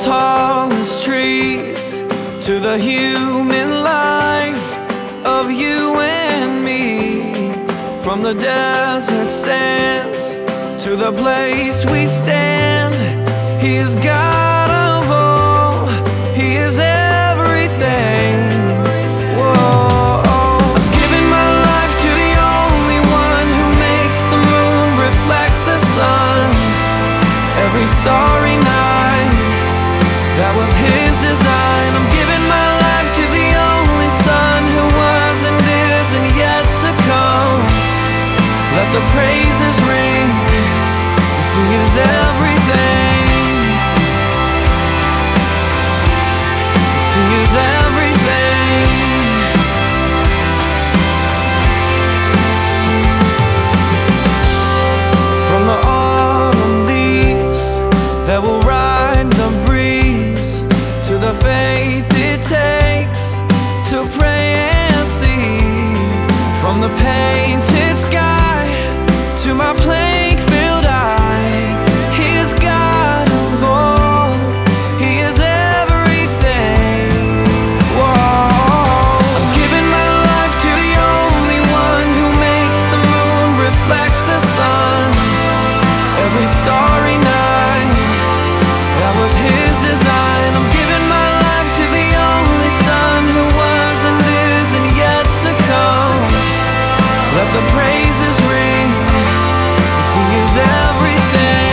tallest trees, to the human life of you and me. From the desert sands to the place we stand, He is God of all, He is everything. Whoa. I'm giving my life to the only one who makes the moon reflect the sun. Every starry night, that was His design. I'm giving my life to the only Son who was and is and yet to come. Let the praises ring, 'cause He is everything. 'Cause He is everything. From the autumn leaves that will ride the breeze, to the faith it takes to pray and see. From the painted sky to my plague-filled eye, He is God of all, He is everything. Whoa. I'm giving my life to the only one who makes the moon reflect the sun. Every starry night, that was His design. I'm giving my life to the only Son who was and is and yet to come. Let the praises ring, 'cause He is everything.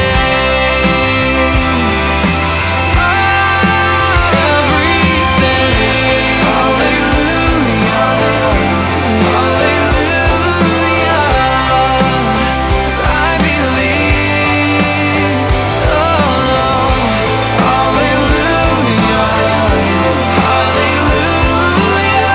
Everything. Hallelujah. Hallelujah. I believe. Oh, hallelujah. Hallelujah.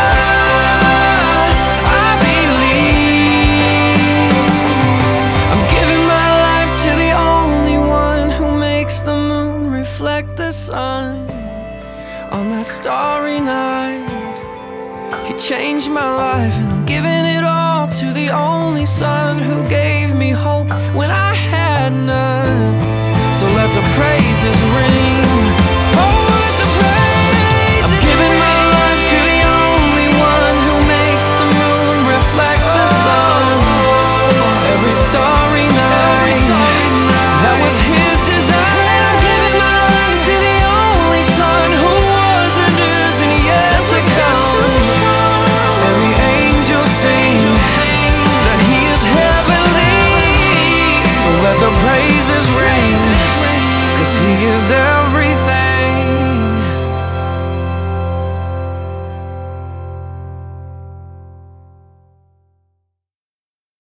I believe. I'm giving my life to the only one who makes the moon reflect the sun. On that starry night, He changed my life, and I'm giving it all to the only Son who gave me hope when I had none. So let the praises ring. Oh, let the praises I'm giving my life to the only one who makes the moon reflect the sun. Every starry night, that was His design. I'm giving my life to the only Son who was and is and yet to come. Every angel sings that He is heavenly. So let the praises ring, 'cause He is everything.